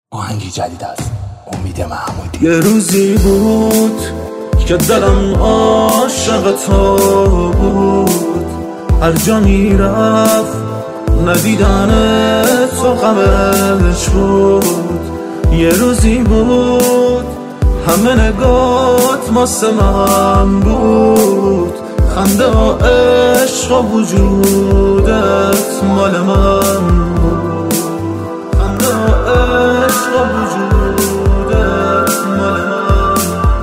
آهنگی جدید از امید محمودی. یه روزی بود که دلم عاشق تو بود، هر جا میرفت ندیدن تو غمش بود. یه روزی بود همه نگات واسه من بود، خنده و عشق و وجودت مال من بود، خنده و عشق و وجودت مال من.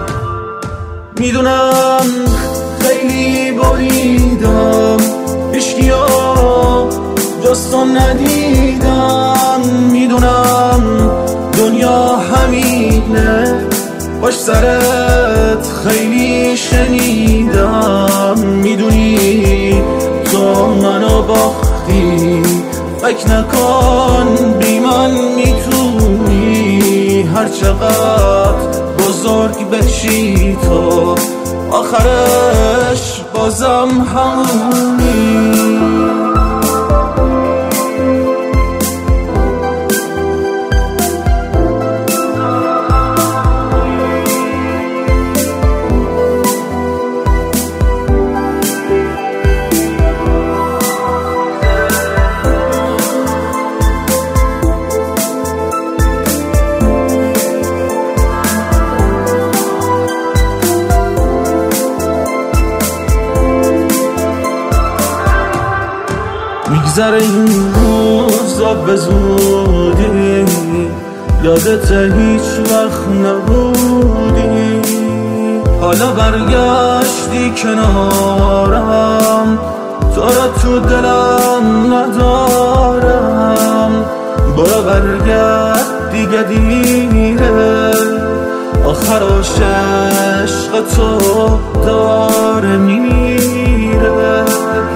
میدونم خیلی بریدم، عشقیا جز تو ندیدم. میدونم دنیا همینه، باش سرت خیلی شنیدم. میدونی تو منو باختی، فکر نکن بی من میتونی هر چقدر بزرگ بشی تو، آخرش بازم همونی. میگذره این روزا به زودی، یادت هیچ وقت نبودی. حالا برگشتی کنارم، تو را تو دلم ندارم. برو برگرد دیگه دیره، آخرش عشق تو داره میمیره.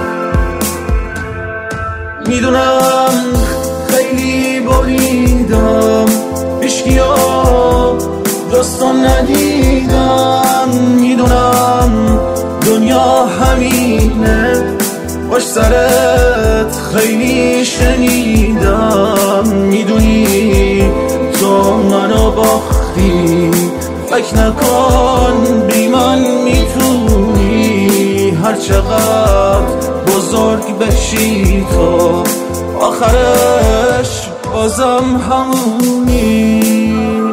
میدونم خیلی بریدم، عشقیا جز تو ندیدم. میدونم دنیا همینه، باش سرت خیلی شنیدم. میدونی تو منو باختی، فکر نکن بی من میتونی هر چقدر بزرگ بشی تو، آخرش بازم همونی.